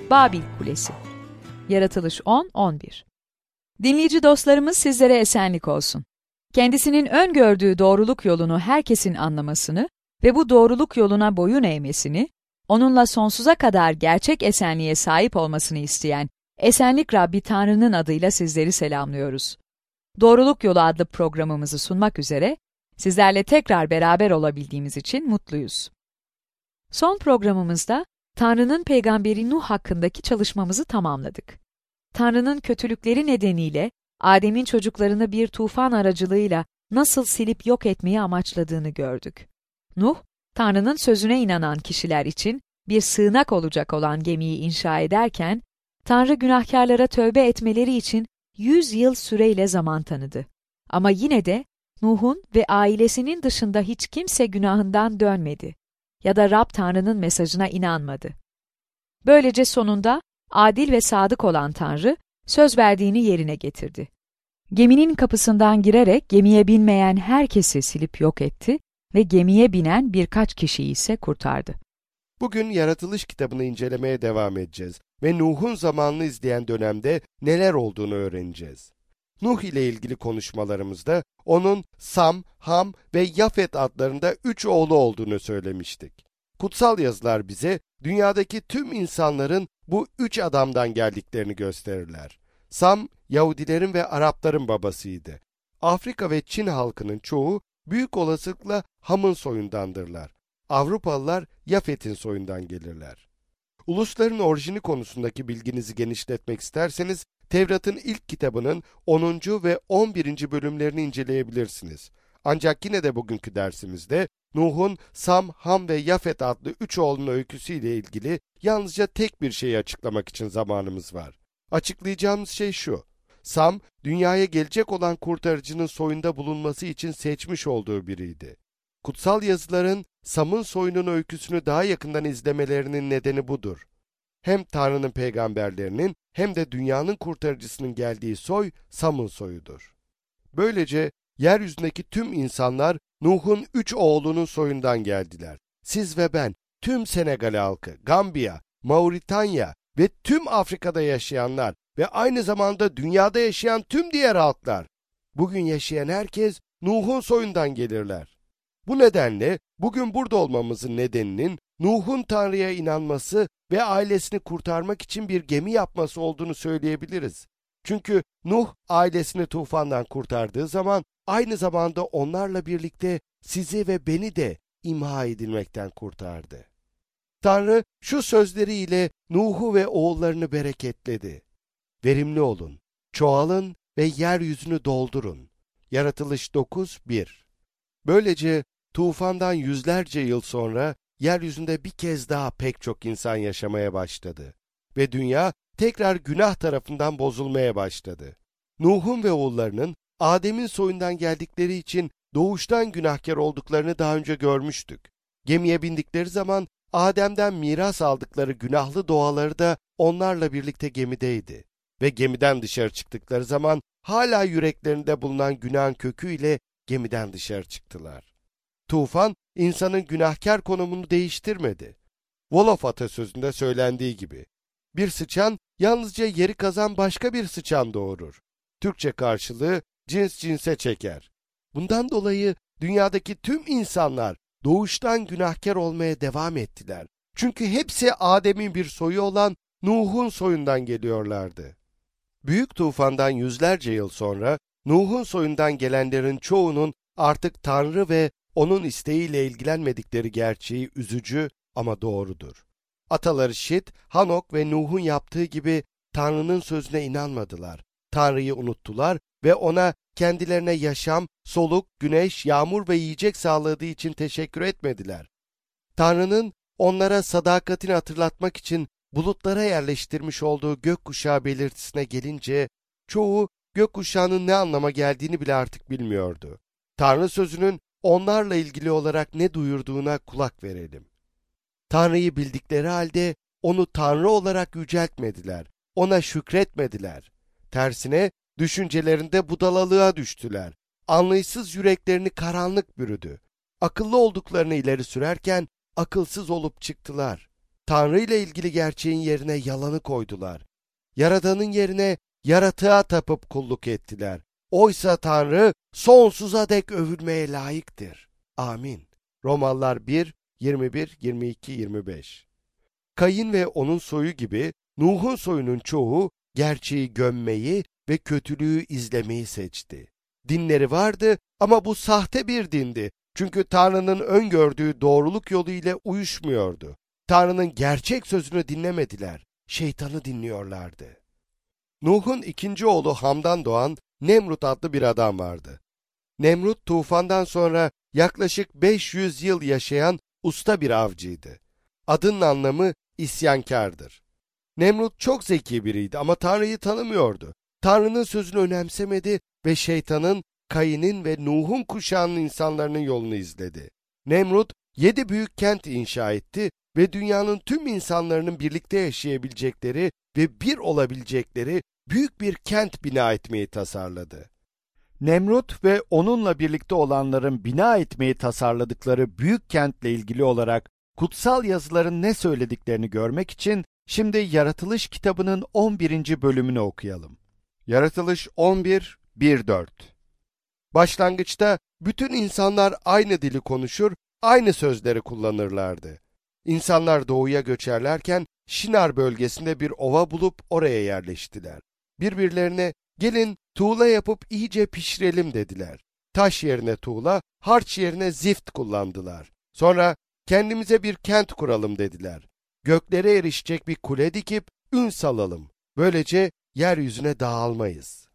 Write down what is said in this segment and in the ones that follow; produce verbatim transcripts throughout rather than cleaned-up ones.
Babil Kulesi. Yaratılış on on bir. Dinleyici dostlarımız, sizlere esenlik olsun. Kendisinin öngördüğü doğruluk yolunu herkesin anlamasını ve bu doğruluk yoluna boyun eğmesini, onunla sonsuza kadar gerçek esenliğe sahip olmasını isteyen Esenlik Rabbi Tanrı'nın adıyla sizleri selamlıyoruz. Doğruluk Yolu adlı programımızı sunmak üzere sizlerle tekrar beraber olabildiğimiz için mutluyuz. Son programımızda Tanrı'nın peygamberi Nuh hakkındaki çalışmamızı tamamladık. Tanrı'nın kötülükleri nedeniyle Adem'in çocuklarını bir tufan aracılığıyla nasıl silip yok etmeyi amaçladığını gördük. Nuh, Tanrı'nın sözüne inanan kişiler için bir sığınak olacak olan gemiyi inşa ederken, Tanrı günahkarlara tövbe etmeleri için yüz yıl süreyle zaman tanıdı. Ama yine de Nuh'un ve ailesinin dışında hiç kimse günahından dönmedi ya da Rab Tanrı'nın mesajına inanmadı. Böylece sonunda adil ve sadık olan Tanrı söz verdiğini yerine getirdi. Geminin kapısından girerek gemiye binmeyen herkesi silip yok etti ve gemiye binen birkaç kişiyi ise kurtardı. Bugün Yaratılış kitabını incelemeye devam edeceğiz ve Nuh'un zamanını izleyen dönemde neler olduğunu öğreneceğiz. Nuh ile ilgili konuşmalarımızda onun Sam, Ham ve Yafet adlarında üç oğlu olduğunu söylemiştik. Kutsal yazılar bize dünyadaki tüm insanların bu üç adamdan geldiklerini gösterirler. Sam, Yahudilerin ve Arapların babasıydı. Afrika ve Çin halkının çoğu büyük olasılıkla Ham'ın soyundandırlar. Avrupalılar Yafet'in soyundan gelirler. Ulusların orijini konusundaki bilginizi genişletmek isterseniz, Tevrat'ın ilk kitabının onuncu ve on birinci bölümlerini inceleyebilirsiniz. Ancak yine de bugünkü dersimizde Nuh'un Sam, Ham ve Yafet adlı üç oğlunun öyküsüyle ilgili yalnızca tek bir şeyi açıklamak için zamanımız var. Açıklayacağımız şey şu: Sam, dünyaya gelecek olan kurtarıcının soyunda bulunması için seçmiş olduğu biriydi. Kutsal yazıların Sam'ın soyunun öyküsünü daha yakından izlemelerinin nedeni budur. Hem Tanrı'nın peygamberlerinin hem de dünyanın kurtarıcısının geldiği soy Sam'ın soyudur. Böylece yeryüzündeki tüm insanlar Nuh'un üç oğlunun soyundan geldiler. Siz ve ben, tüm Senegal halkı, Gambiya, Mauritanya ve tüm Afrika'da yaşayanlar ve aynı zamanda dünyada yaşayan tüm diğer halklar, bugün yaşayan herkes Nuh'un soyundan gelirler. Bu nedenle bugün burada olmamızın nedeninin Nuh'un Tanrı'ya inanması ve ailesini kurtarmak için bir gemi yapması olduğunu söyleyebiliriz. Çünkü Nuh ailesini tufandan kurtardığı zaman aynı zamanda onlarla birlikte sizi ve beni de imha edilmekten kurtardı. Tanrı şu sözleriyle Nuh'u ve oğullarını bereketledi. Verimli olun, çoğalın ve yeryüzünü doldurun. Yaratılış dokuz bir. Böylece tufandan yüzlerce yıl sonra yeryüzünde bir kez daha pek çok insan yaşamaya başladı ve dünya tekrar günah tarafından bozulmaya başladı. Nuh'un ve oğullarının Adem'in soyundan geldikleri için doğuştan günahkar olduklarını daha önce görmüştük. Gemiye bindikleri zaman Adem'den miras aldıkları günahlı doğaları da onlarla birlikte gemideydi. Ve gemiden dışarı çıktıkları zaman hala yüreklerinde bulunan günahın köküyle gemiden dışarı çıktılar. Tufan, insanın günahkar konumunu değiştirmedi. Wolof atasözünde söylendiği gibi, bir sıçan yalnızca yeri kazan başka bir sıçan doğurur. Türkçe karşılığı cins cinse çeker. Bundan dolayı dünyadaki tüm insanlar doğuştan günahkar olmaya devam ettiler. Çünkü hepsi Adem'in bir soyu olan Nuh'un soyundan geliyorlardı. Büyük tufandan yüzlerce yıl sonra Nuh'un soyundan gelenlerin çoğunun artık Tanrı ve onun isteğiyle ilgilenmedikleri gerçeği üzücü ama doğrudur. Ataları Şit, Hanok ve Nuh'un yaptığı gibi Tanrı'nın sözüne inanmadılar. Tanrı'yı unuttular ve ona kendilerine yaşam, soluk, güneş, yağmur ve yiyecek sağladığı için teşekkür etmediler. Tanrı'nın onlara sadakatini hatırlatmak için bulutlara yerleştirmiş olduğu gökkuşağı belirtisine gelince, çoğu gökkuşağının ne anlama geldiğini bile artık bilmiyordu. Tanrı sözünün onlarla ilgili olarak ne duyurduğuna kulak verelim. Tanrı'yı bildikleri halde onu Tanrı olarak yüceltmediler, ona şükretmediler. Tersine düşüncelerinde budalalığa düştüler. Anlayışsız yüreklerini karanlık bürüdü. Akıllı olduklarını ileri sürerken akılsız olup çıktılar. Tanrı ile ilgili gerçeğin yerine yalanı koydular. Yaradanın yerine yaratığa tapıp kulluk ettiler. Oysa Tanrı sonsuza dek övülmeye layıktır. Amin. Romalılar bir, yirmi bir, yirmi iki, yirmi beş. Kayın ve onun soyu gibi Nuh'un soyunun çoğu gerçeği gömmeyi ve kötülüğü izlemeyi seçti. Dinleri vardı ama bu sahte bir dindi. Çünkü Tanrı'nın öngördüğü doğruluk yolu ile uyuşmuyordu. Tanrı'nın gerçek sözünü dinlemediler, şeytanı dinliyorlardı. Nuh'un ikinci oğlu Ham'dan doğan Nemrut adlı bir adam vardı. Nemrut tufandan sonra yaklaşık beş yüz yıl yaşayan usta bir avcıydı. Adının anlamı isyankardır. Nemrut çok zeki biriydi ama Tanrı'yı tanımıyordu. Tanrı'nın sözünü önemsemedi ve şeytanın, Kayin'in ve Nuh'un kuşağının insanların yolunu izledi. Nemrut yedi büyük kent inşa etti ve dünyanın tüm insanların birlikte yaşayabilecekleri ve bir olabilecekleri büyük bir kent bina etmeyi tasarladı. Nemrut ve onunla birlikte olanların bina etmeyi tasarladıkları büyük kentle ilgili olarak kutsal yazıların ne söylediklerini görmek için şimdi Yaratılış kitabının on birinci bölümünü okuyalım. Yaratılış on bir, bir dört. Başlangıçta bütün insanlar aynı dili konuşur, aynı sözleri kullanırlardı. İnsanlar doğuya göçerlerken Şinar bölgesinde bir ova bulup oraya yerleştiler. Birbirlerine gelin tuğla yapıp iyice pişirelim dediler. Taş yerine tuğla, harç yerine zift kullandılar. Sonra kendimize bir kent kuralım dediler. Göklere erişecek bir kule dikip ün salalım. Böylece yeryüzüne dağılmayız.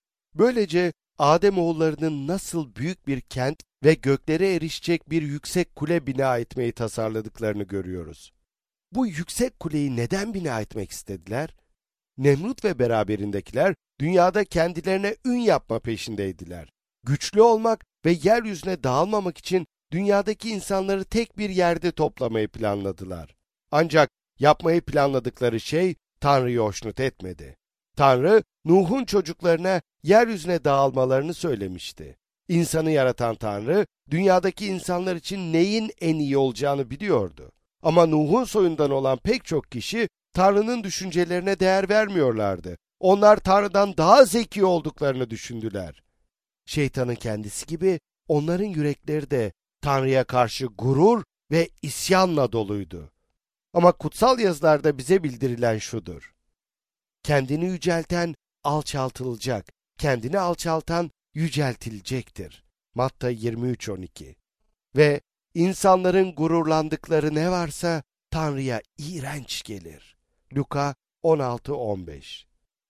Böylece Adem oğullarının nasıl büyük bir kent ve göklere erişecek bir yüksek kule bina etmeyi tasarladıklarını görüyoruz. Bu yüksek kuleyi neden bina etmek istediler? Nemrut ve beraberindekiler dünyada kendilerine ün yapma peşindeydiler. Güçlü olmak ve yeryüzüne dağılmamak için dünyadaki insanları tek bir yerde toplamayı planladılar. Ancak yapmayı planladıkları şey Tanrı'yı hoşnut etmedi. Tanrı, Nuh'un çocuklarına yeryüzüne dağılmalarını söylemişti. İnsanı yaratan Tanrı, dünyadaki insanlar için neyin en iyi olacağını biliyordu. Ama Nuh'un soyundan olan pek çok kişi Tanrı'nın düşüncelerine değer vermiyorlardı. Onlar Tanrı'dan daha zeki olduklarını düşündüler. Şeytanın kendisi gibi onların yürekleri de Tanrı'ya karşı gurur ve isyanla doluydu. Ama kutsal yazılarda bize bildirilen şudur: kendini yücelten alçaltılacak, kendini alçaltan yüceltilecektir. Matta yirmi üç on iki. Ve insanların gururlandıkları ne varsa Tanrı'ya iğrenç gelir. Luka on altı on beş.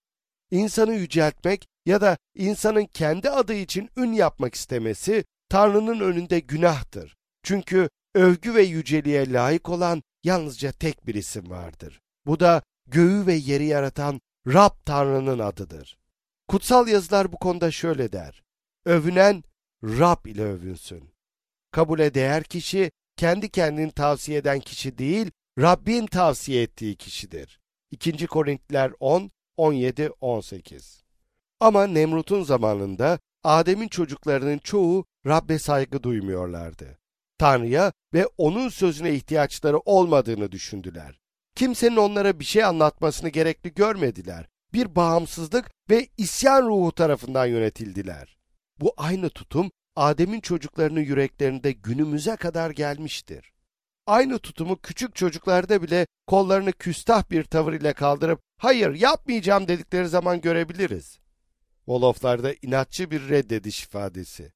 İnsanı yüceltmek ya da insanın kendi adı için ün yapmak istemesi Tanrı'nın önünde günahtır. Çünkü övgü ve yüceliğe layık olan yalnızca tek bir isim vardır. Bu da göğü ve yeri yaratan Rab Tanrı'nın adıdır. Kutsal yazılar bu konuda şöyle der: övünen Rab ile övünsün. Kabule değer kişi, kendi kendini tavsiye eden kişi değil, Rabbin tavsiye ettiği kişidir. İkinci Korintiler on, on yedi, on sekiz. Ama Nemrut'un zamanında Adem'in çocuklarının çoğu Rab'be saygı duymuyorlardı. Tanrı'ya ve onun sözüne ihtiyaçları olmadığını düşündüler. Kimsenin onlara bir şey anlatmasını gerekli görmediler. Bir bağımsızlık ve isyan ruhu tarafından yönetildiler. Bu aynı tutum Adem'in çocuklarının yüreklerinde günümüze kadar gelmiştir. Aynı tutumu küçük çocuklarda bile kollarını küstah bir tavır ile kaldırıp hayır yapmayacağım dedikleri zaman görebiliriz. Voloflarda inatçı bir reddediş ifadesi.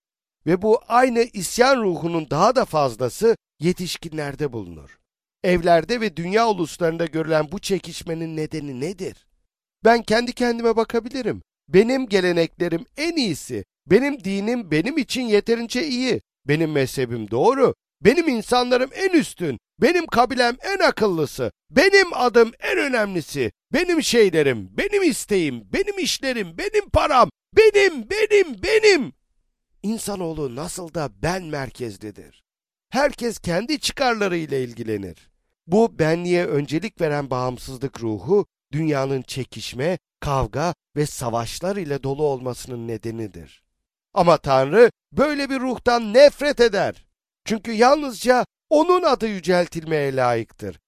Ve bu aynı isyan ruhunun daha da fazlası yetişkinlerde bulunur. Evlerde ve dünya uluslarında görülen bu çekişmenin nedeni nedir? Ben kendi kendime bakabilirim. Benim geleneklerim en iyisi. Benim dinim benim için yeterince iyi. Benim mezhebim doğru. Benim insanlarım en üstün. Benim kabilem en akıllısı. Benim adım en önemlisi. Benim şeylerim, benim isteğim, benim işlerim, benim param. Benim, benim, benim. İnsanoğlu nasıl da ben merkezlidir. Herkes kendi çıkarlarıyla ilgilenir. Bu benliğe öncelik veren bağımsızlık ruhu, dünyanın çekişme, kavga ve savaşlar ile dolu olmasının nedenidir. Ama Tanrı böyle bir ruhtan nefret eder. Çünkü yalnızca onun adı yüceltilmeye layıktır.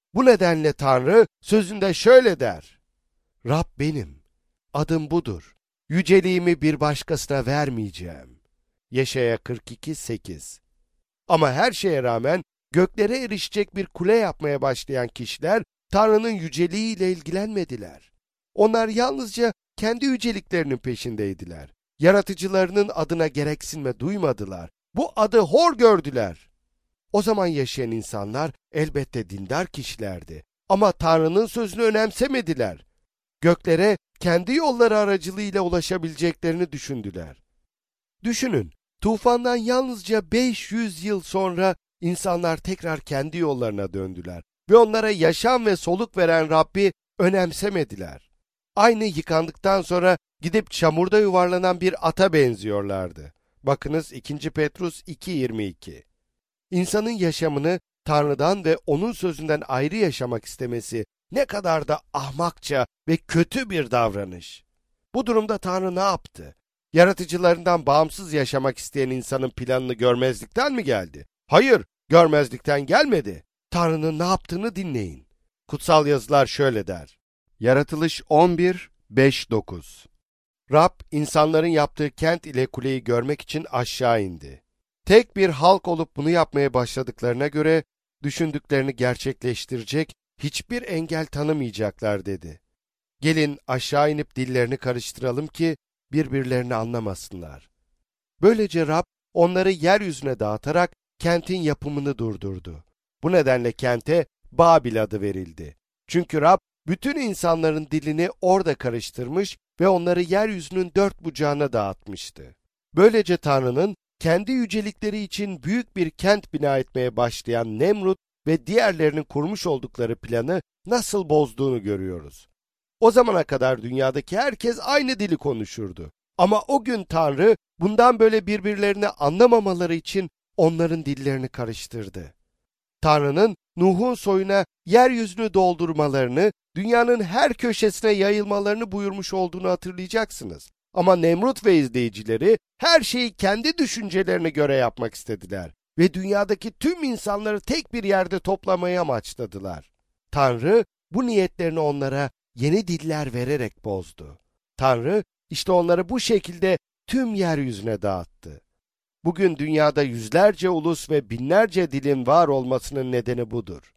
Bu nedenle Tanrı sözünde şöyle der: Rab benim, adım budur. Yüceliğimi bir başkasına vermeyeceğim. Yeşaya kırk iki sekiz. Ama her şeye rağmen göklere erişecek bir kule yapmaya başlayan kişiler Tanrı'nın yüceliğiyle ilgilenmediler. Onlar yalnızca kendi yüceliklerinin peşindeydiler. Yaratıcılarının adına gereksinme duymadılar. Bu adı hor gördüler. O zaman yaşayan insanlar elbette dindar kişilerdi. Ama Tanrı'nın sözünü önemsemediler. Göklere kendi yolları aracılığıyla ulaşabileceklerini düşündüler. Düşünün, tufandan yalnızca beş yüz yıl sonra insanlar tekrar kendi yollarına döndüler ve onlara yaşam ve soluk veren Rabbi önemsemediler. Aynı yıkandıktan sonra gidip çamurda yuvarlanan bir ata benziyorlardı. Bakınız ikinci Petrus iki yirmi iki. İnsanın yaşamını Tanrı'dan ve onun sözünden ayrı yaşamak istemesi ne kadar da ahmakça ve kötü bir davranış. Bu durumda Tanrı ne yaptı? Yaratıcılarından bağımsız yaşamak isteyen insanın planını görmezlikten mi geldi? Hayır, görmezlikten gelmedi. Tanrı'nın ne yaptığını dinleyin. Kutsal yazılar şöyle der. Yaratılış on bir beş dokuz. Rab, insanların yaptığı kent ile kuleyi görmek için aşağı indi. Tek bir halk olup bunu yapmaya başladıklarına göre, düşündüklerini gerçekleştirecek hiçbir engel tanımayacaklar dedi. Gelin aşağı inip dillerini karıştıralım ki birbirlerini anlamasınlar. Böylece Rab onları yeryüzüne dağıtarak kentin yapımını durdurdu. Bu nedenle kente Babil adı verildi. Çünkü Rab bütün insanların dilini orada karıştırmış ve onları yeryüzünün dört bucağına dağıtmıştı. Böylece Tanrı'nın kendi yücelikleri için büyük bir kent bina etmeye başlayan Nemrut ve diğerlerinin kurmuş oldukları planı nasıl bozduğunu görüyoruz. O zamana kadar dünyadaki herkes aynı dili konuşurdu. Ama o gün Tanrı bundan böyle birbirlerini anlamamaları için onların dillerini karıştırdı. Tanrı'nın Nuh'un soyuna yeryüzünü doldurmalarını, dünyanın her köşesine yayılmalarını buyurmuş olduğunu hatırlayacaksınız. Ama Nemrut ve izleyicileri her şeyi kendi düşüncelerine göre yapmak istediler ve dünyadaki tüm insanları tek bir yerde toplamayı amaçladılar. Tanrı bu niyetlerini onlara yeni diller vererek bozdu. Tanrı işte onları bu şekilde tüm yeryüzüne dağıttı. Bugün dünyada yüzlerce ulus ve binlerce dilin var olmasının nedeni budur.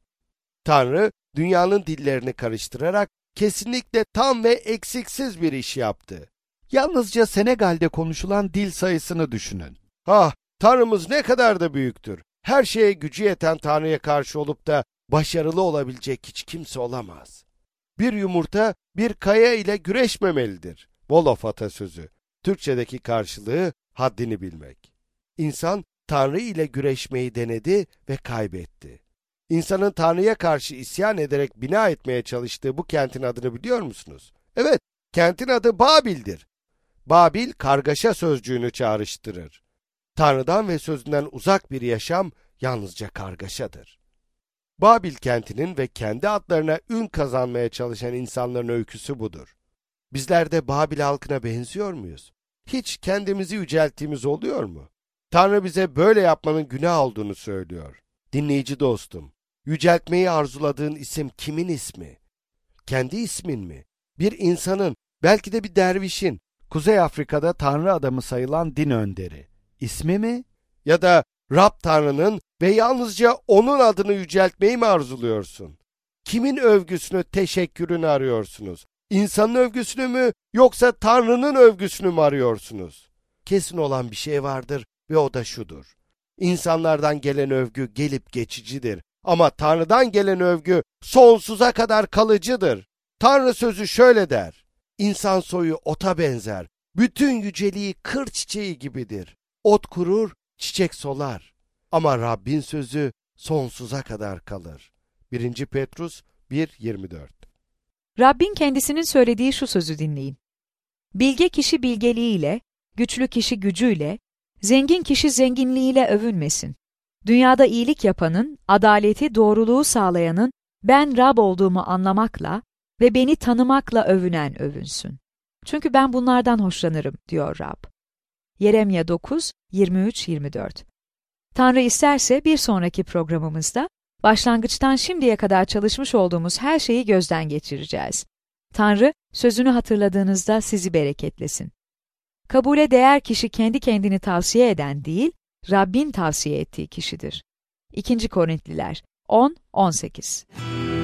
Tanrı dünyanın dillerini karıştırarak kesinlikle tam ve eksiksiz bir iş yaptı. Yalnızca Senegal'de konuşulan dil sayısını düşünün. Ah, Tanrımız ne kadar da büyüktür. Her şeye gücü yeten Tanrı'ya karşı olup da başarılı olabilecek hiç kimse olamaz. Bir yumurta bir kaya ile güreşmemelidir. Wolof atasözü. Türkçedeki karşılığı haddini bilmek. İnsan Tanrı ile güreşmeyi denedi ve kaybetti. İnsanın Tanrı'ya karşı isyan ederek bina etmeye çalıştığı bu kentin adını biliyor musunuz? Evet, kentin adı Babil'dir. Babil, kargaşa sözcüğünü çağrıştırır. Tanrı'dan ve sözünden uzak bir yaşam yalnızca kargaşadır. Babil kentinin ve kendi adlarına ün kazanmaya çalışan insanların öyküsü budur. Bizler de Babil halkına benziyor muyuz? Hiç kendimizi yücelttiğimiz oluyor mu? Tanrı bize böyle yapmanın günah olduğunu söylüyor. Dinleyici dostum, yüceltmeyi arzuladığın isim kimin ismi? Kendi ismin mi? Bir insanın, belki de bir dervişin, Kuzey Afrika'da Tanrı adamı sayılan din önderi. İsmi mi? Ya da Rab Tanrı'nın ve yalnızca onun adını yüceltmeyi mi arzuluyorsun? Kimin övgüsünü, teşekkürünü arıyorsunuz? İnsanın övgüsünü mü yoksa Tanrı'nın övgüsünü mü arıyorsunuz? Kesin olan bir şey vardır ve o da şudur. İnsanlardan gelen övgü gelip geçicidir ama Tanrı'dan gelen övgü sonsuza kadar kalıcıdır. Tanrı sözü şöyle der. İnsan soyu ota benzer. Bütün yüceliği kır çiçeği gibidir. Ot kurur, çiçek solar. Ama Rabbin sözü sonsuza kadar kalır. birinci Petrus bir yirmi dört. Rabbin kendisinin söylediği şu sözü dinleyin. Bilge kişi bilgeliğiyle, güçlü kişi gücüyle, zengin kişi zenginliğiyle övünmesin. Dünyada iyilik yapanın, adaleti, doğruluğu sağlayanın, ben Rab olduğumu anlamakla ve beni tanımakla övünen övünsün. Çünkü ben bunlardan hoşlanırım, diyor Rab. Yeremya dokuz yirmi üç yirmi dört. Tanrı isterse bir sonraki programımızda Başlangıçtan şimdiye kadar çalışmış olduğumuz her şeyi gözden geçireceğiz. Tanrı, sözünü hatırladığınızda sizi bereketlesin. Kabule değer kişi kendi kendini tavsiye eden değil, Rabbin tavsiye ettiği kişidir. İkinci Korintliler on on sekiz